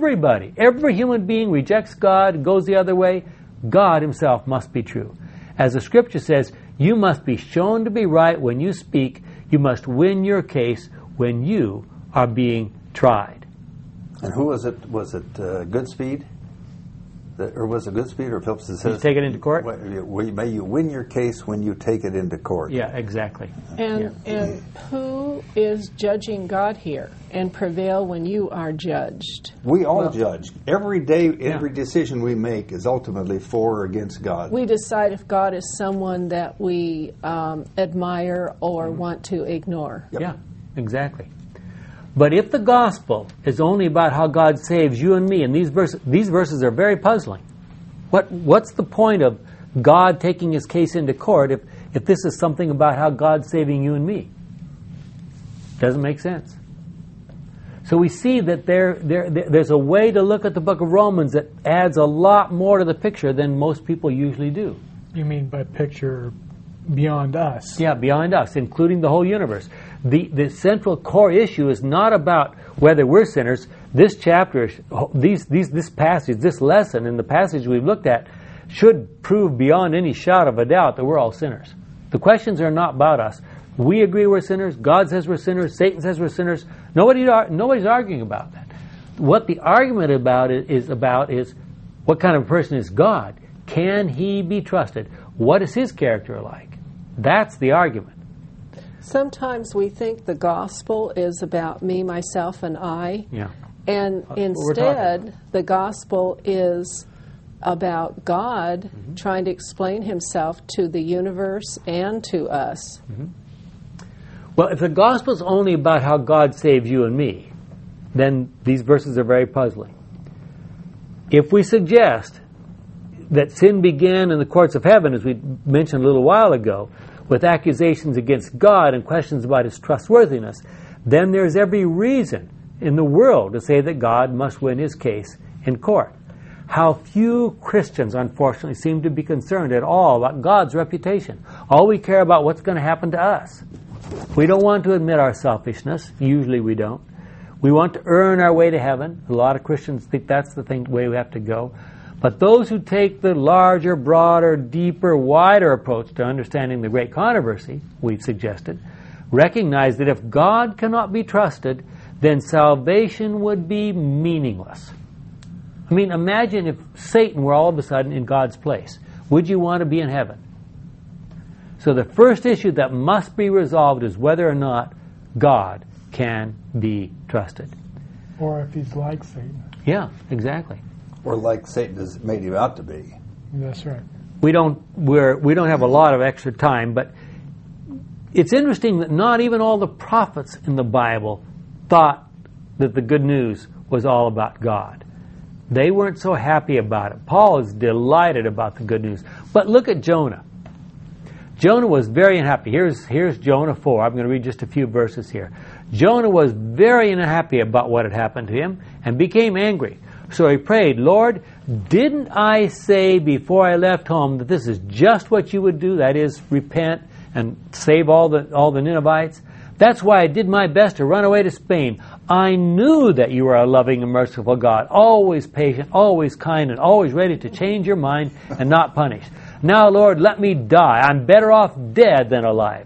every human being rejects God, goes the other way, God Himself must be true. As the Scripture says, you must be shown to be right when you speak. You must win your case when you are being tried. And who was it? Was it Goodspeed? Or was it Goodspeed or Phillips that says... You take it into court? May you win your case when you take it into court. Yeah, exactly. And who is judging God here and prevail when you are judged? We all judge. Every day, every decision we make is ultimately for or against God. We decide if God is someone that we admire or want to ignore. Yep. Yeah, exactly. But if the gospel is only about how God saves you and me, and these verses are very puzzling. What's the point of God taking His case into court if this is something about how God's saving you and me? Doesn't make sense. So we see that there's a way to look at the book of Romans that adds a lot more to the picture than most people usually do. You mean by picture beyond us? Yeah, beyond us, including the whole universe. The central core issue is not about whether we're sinners. This chapter, this passage, this lesson in the passage we've looked at should prove beyond any shadow of a doubt that we're all sinners. The questions are not about us. We agree we're sinners. God says we're sinners. Satan says we're sinners. Nobody's arguing about that. What the argument is what kind of person is God? Can He be trusted? What is His character like? That's the argument. Sometimes we think the gospel is about me, myself, and I. Yeah. And instead, the gospel is about God trying to explain Himself to the universe and to us. Mm-hmm. Well, if the gospel is only about how God saves you and me, then these verses are very puzzling. If we suggest that sin began in the courts of heaven, as we mentioned a little while ago, with accusations against God and questions about His trustworthiness, then there's every reason in the world to say that God must win His case in court. How few Christians, unfortunately, seem to be concerned at all about God's reputation. All we care about what's going to happen to us. We don't want to admit our selfishness. Usually we don't. We want to earn our way to heaven. A lot of Christians think that's the way we have to go. But those who take the larger, broader, deeper, wider approach to understanding the great controversy we've suggested, recognize that if God cannot be trusted, then salvation would be meaningless. I mean, imagine if Satan were all of a sudden in God's place. Would you want to be in heaven? So the first issue that must be resolved is whether or not God can be trusted. Or if He's like Satan. Yeah, exactly. Or like Satan has made Him out to be. That's right. We don't have a lot of extra time, but it's interesting that not even all the prophets in the Bible thought that the good news was all about God. They weren't so happy about it. Paul is delighted about the good news. But look at Jonah. Jonah was very unhappy. Here's Jonah 4. I'm going to read just a few verses here. Jonah was very unhappy about what had happened to him and became angry. So he prayed, Lord, didn't I say before I left home that this is just what you would do? That is, repent and save all the Ninevites. That's why I did my best to run away to Spain. I knew that you are a loving and merciful God, always patient, always kind, and always ready to change your mind and not punish. Now, Lord, let me die. I'm better off dead than alive.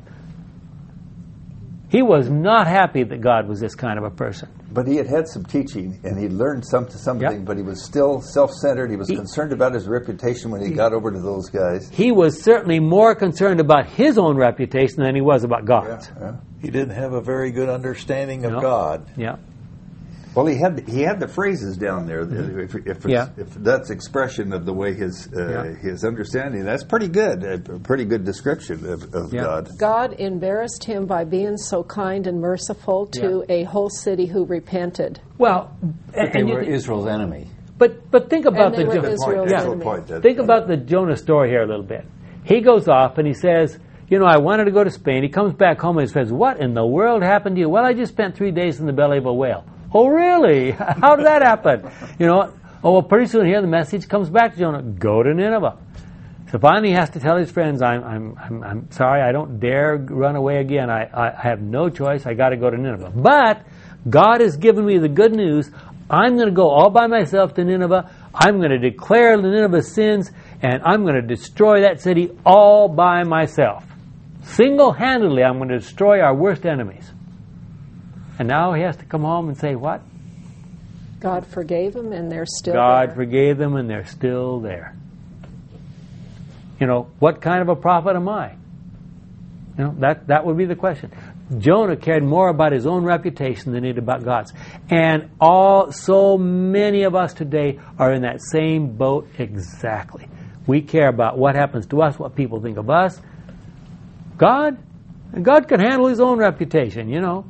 He was not happy that God was this kind of a person. But he had had some teaching, and he'd learned something, but he was still self-centered. He was concerned about his reputation when he got over to those guys. He was certainly more concerned about his own reputation than he was about God's. Yeah. He didn't have a very good understanding of God. Yeah. Well, he had the phrases down there. If that's expression of the way his understanding, that's pretty good. A pretty good description of God. God embarrassed him by being so kind and merciful to a whole city who repented. Well, but they were Israel's enemy. But think about the Think about the Jonah story here a little bit. He goes off and he says, I wanted to go to Spain. He comes back home and he says, what in the world happened to you? Well, I just spent 3 days in the belly of a whale. Oh, really? How did that happen? Pretty soon here the message comes back to Jonah, go to Nineveh. So finally he has to tell his friends, I'm sorry, I don't dare run away again. I have no choice. I got to go to Nineveh. But God has given me the good news. I'm going to go all by myself to Nineveh. I'm going to declare Nineveh's sins, and I'm going to destroy that city all by myself. Single-handedly, I'm going to destroy our worst enemies. And now he has to come home and say what? God forgave them and they're still there. God forgave them and they're still there. What kind of a prophet am I? That would be the question. Jonah cared more about his own reputation than he did about God's. And so many of us today are in that same boat exactly. We care about what happens to us, what people think of us. God can handle his own reputation,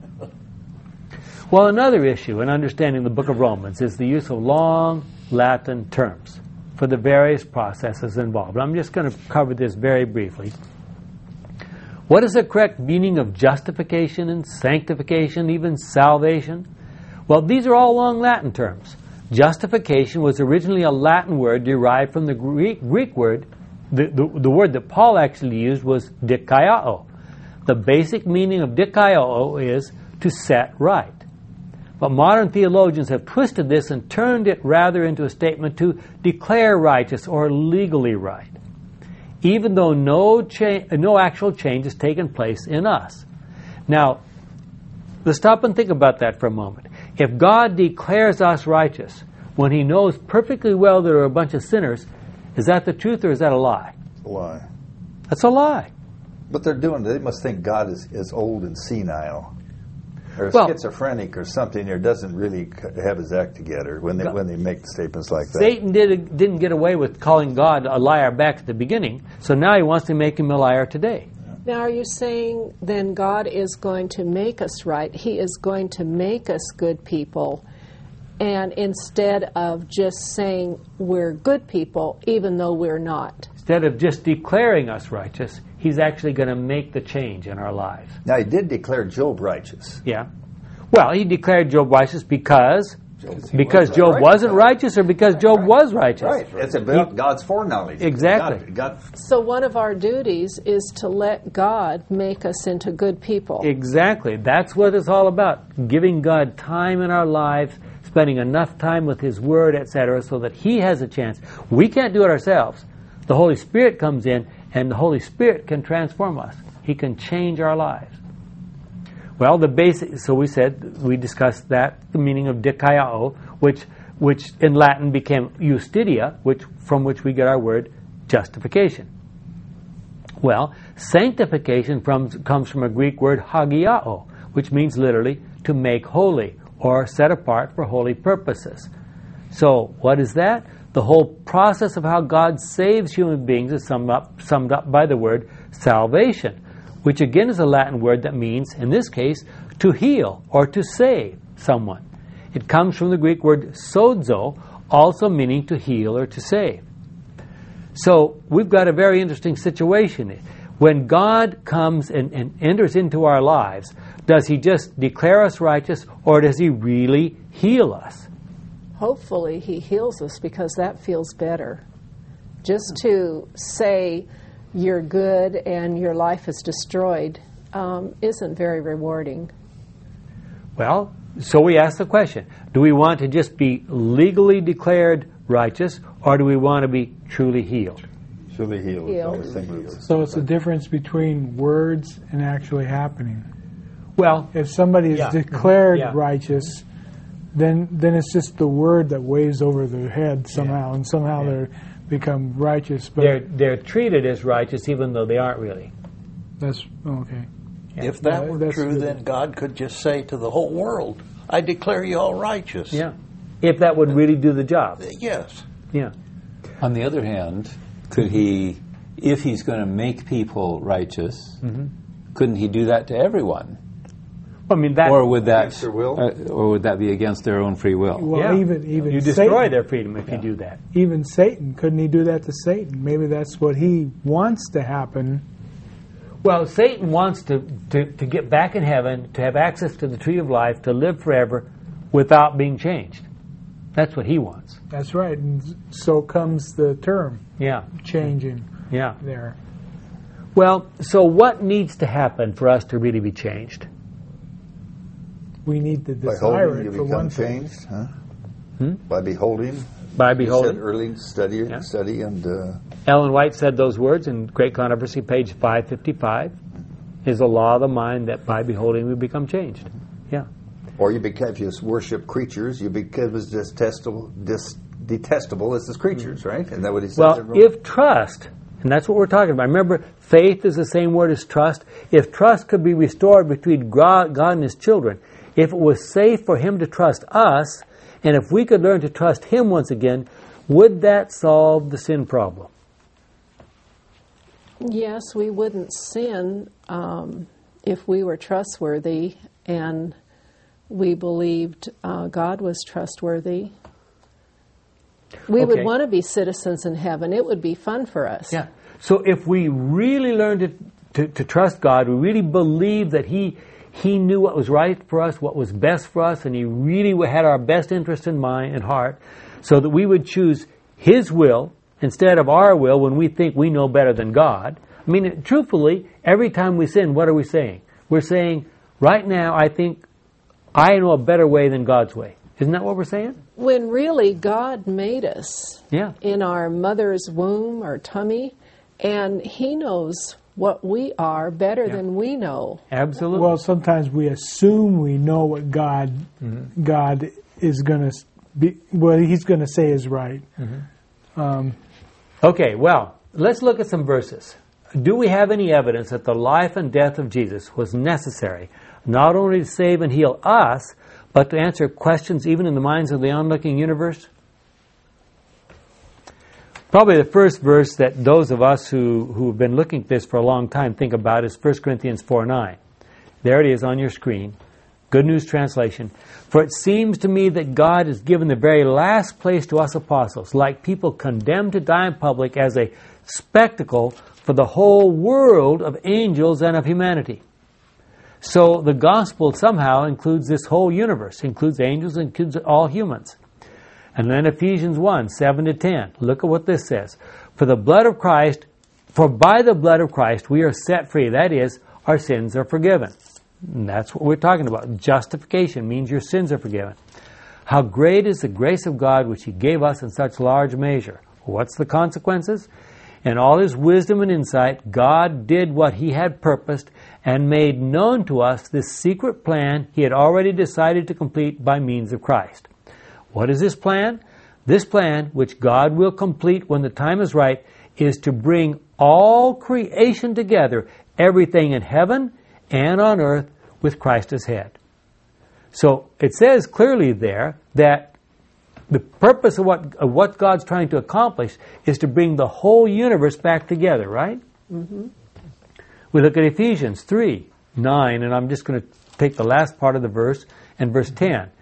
Well, another issue in understanding the book of Romans is the use of long Latin terms for the various processes involved. I'm just going to cover this very briefly. What is the correct meaning of justification and sanctification, even salvation? Well, these are all long Latin terms. Justification was originally a Latin word derived from the Greek word. The word that Paul actually used was dikaiō. The basic meaning of dikaiō is to set right. But modern theologians have twisted this and turned it rather into a statement to declare righteous or legally right, even though no actual change has taken place in us. Now, let's stop and think about that for a moment. If God declares us righteous when he knows perfectly well there are a bunch of sinners, is that the truth or is that a lie? It's a lie. That's a lie. But they must think God is old and senile. Or schizophrenic or something, or doesn't really have his act together when they make statements like that. Satan didn't get away with calling God a liar back at the beginning, so now he wants to make him a liar today. Now, are you saying then God is going to make us right? He is going to make us good people, and instead of just saying we're good people, even though we're not? Instead of just declaring us righteous, he's actually going to make the change in our lives. Now, he did declare Job righteous. Yeah. Well, he declared Job righteous because Job wasn't righteous or because Job was righteous. Right. It's about God's foreknowledge. Exactly. So one of our duties is to let God make us into good people. Exactly. That's what it's all about. Giving God time in our lives, spending enough time with his word, etc., so that he has a chance. We can't do it ourselves. The Holy Spirit comes in, and the Holy Spirit can transform us. He can change our lives. Well, so we discussed that, the meaning of dikaiō, which in Latin became justitia, from which we get our word justification. Well, sanctification comes from a Greek word hagiō, which means literally to make holy or set apart for holy purposes. So, what is that? The whole process of how God saves human beings is summed up by the word salvation, which again is a Latin word that means, in this case, to heal or to save someone. It comes from the Greek word sozo, also meaning to heal or to save. So we've got a very interesting situation. When God comes and enters into our lives, does He just declare us righteous, or does He really heal us? Hopefully He heals us, because that feels better. Just to say you're good and your life is destroyed isn't very rewarding. Well, so we ask the question, do we want to just be legally declared righteous, or do we want to be truly healed? Truly healed. Healed. So it's the difference between words and actually happening. Well, if somebody is declared righteous, then it's just the word that weighs over their head somehow, and somehow they become righteous. But they're treated as righteous even though they aren't really. That's okay. If that were true, then God could just say to the whole world, I declare you all righteous. Yeah. If that would really do the job. Yes. Yeah. On the other hand, could He, if He's going to make people righteous, couldn't He do that to everyone? I mean, that, or would that against their will? Or would that be against their own free will? Well, even you destroy their freedom if you do that. Even Satan, couldn't he do that to Satan? Maybe that's what he wants to happen. Well, Satan wants to get back in heaven, to have access to the tree of life, to live forever without being changed. That's what he wants. That's right. And so comes the term. Changing. There. Well, so what needs to happen for us to really be changed? We need to desire it for one thing. Changed, huh? By beholding. By beholding. You said early study and... Ellen White said those words in Great Controversy, page 555, is the law of the mind that by beholding we become changed. Yeah. Or if you worship creatures, you become as detestable as his creatures, right? Isn't that what he says? Well, if trust, and that's what we're talking about. Remember, faith is the same word as trust. If trust could be restored between God and His children, if it was safe for Him to trust us, and if we could learn to trust Him once again, would that solve the sin problem? Yes, we wouldn't sin if we were trustworthy and we believed God was trustworthy. We would want to be citizens in heaven. It would be fun for us. Yeah. So if we really learned to trust God, we really believed that He knew what was right for us, what was best for us, and He really had our best interest in mind and heart, so that we would choose His will instead of our will when we think we know better than God. I mean, truthfully, every time we sin, what are we saying? We're saying, right now, I think I know a better way than God's way. Isn't that what we're saying? When really God made us in our mother's womb or tummy, and He knows what we are better than we know. Absolutely. Well, sometimes we assume we know what God is going to be, what He's going to say is right. Okay, well, let's look at some verses. Do we have any evidence that the life and death of Jesus was necessary, not only to save and heal us, but to answer questions even in the minds of the onlooking universe? Probably the first verse that those of us who have been looking at this for a long time think about is 1 Corinthians 4:9. There it is on your screen. Good News Translation. For it seems to me that God has given the very last place to us apostles, like people condemned to die in public, as a spectacle for the whole world of angels and of humanity. So the gospel somehow includes this whole universe, includes angels, includes all humans. And then Ephesians 1:7-10. Look at what this says. For by the blood of Christ we are set free. That is, our sins are forgiven. And that's what we're talking about. Justification means your sins are forgiven. How great is the grace of God which He gave us in such large measure. What's the consequences? In all His wisdom and insight, God did what He had purposed and made known to us this secret plan He had already decided to complete by means of Christ. What is this plan? This plan, which God will complete when the time is right, is to bring all creation together, everything in heaven and on earth, with Christ as head. So it says clearly there that the purpose of what God's trying to accomplish is to bring the whole universe back together, right? Mm-hmm. We look at Ephesians 3:9, and I'm just going to take the last part of the verse and verse 10.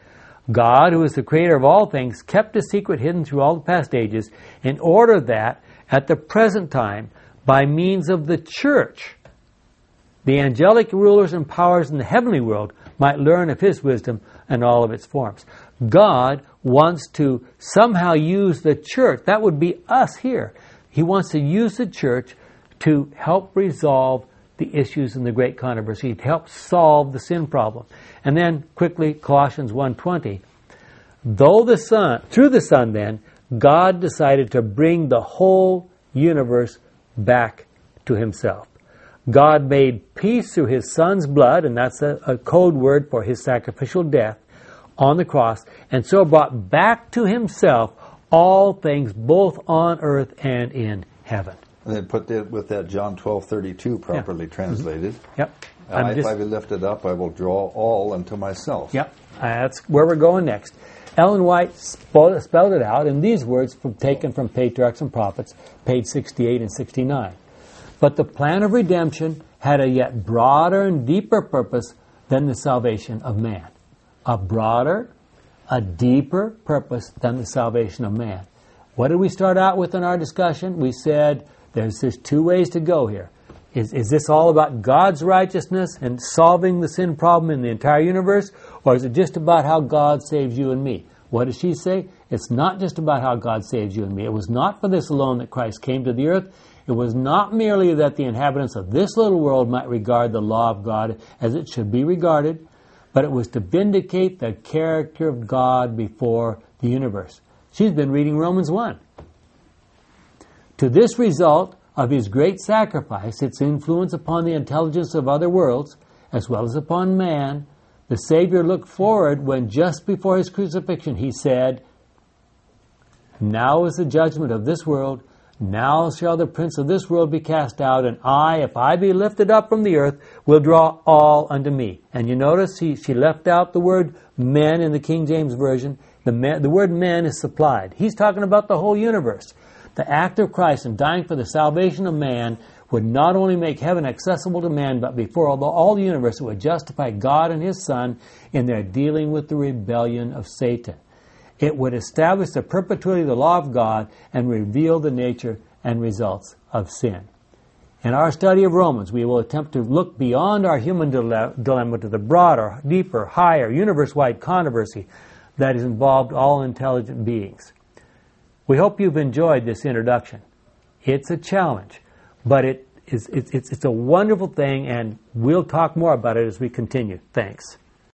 God, who is the creator of all things, kept His secret hidden through all the past ages in order that, at the present time, by means of the church, the angelic rulers and powers in the heavenly world might learn of His wisdom and all of its forms. God wants to somehow use the church. That would be us here. He wants to use the church to help resolve the issues in the great controversy, to help solve the sin problem. And then, quickly, Colossians 1:20. Through the Son, then, God decided to bring the whole universe back to Himself. God made peace through His Son's blood, and that's a code word for His sacrificial death on the cross, and so brought back to Himself all things both on earth and in heaven. And then put that with that John 12:32 properly translated. Mm-hmm. Yep. If I be lifted up, I will draw all unto myself. Yep. That's where we're going next. Ellen White spelled it out in these words taken from Patriarchs and Prophets, page 68 and 69. But the plan of redemption had a yet broader and deeper purpose than the salvation of man. A broader, a deeper purpose than the salvation of man. What did we start out with in our discussion? We said there's two ways to go here. Is this all about God's righteousness and solving the sin problem in the entire universe? Or is it just about how God saves you and me? What does she say? It's not just about how God saves you and me. It was not for this alone that Christ came to the earth. It was not merely that the inhabitants of this little world might regard the law of God as it should be regarded, but it was to vindicate the character of God before the universe. She's been reading Romans 1. To this result of His great sacrifice, its influence upon the intelligence of other worlds, as well as upon man, the Savior looked forward when just before His crucifixion He said, "Now is the judgment of this world. Now shall the prince of this world be cast out, and I, if I be lifted up from the earth, will draw all unto me." And you notice she left out the word men in the King James Version. The word men is supplied. He's talking about the whole universe. The act of Christ in dying for the salvation of man would not only make heaven accessible to man, but before all the universe, it would justify God and His Son in their dealing with the rebellion of Satan. It would establish the perpetuity of the law of God and reveal the nature and results of sin. In our study of Romans, we will attempt to look beyond our human dilemma to the broader, deeper, higher, universe-wide controversy that has involved all intelligent beings. We hope you've enjoyed this introduction. It's a challenge, but it's a wonderful thing, and we'll talk more about it as we continue. Thanks.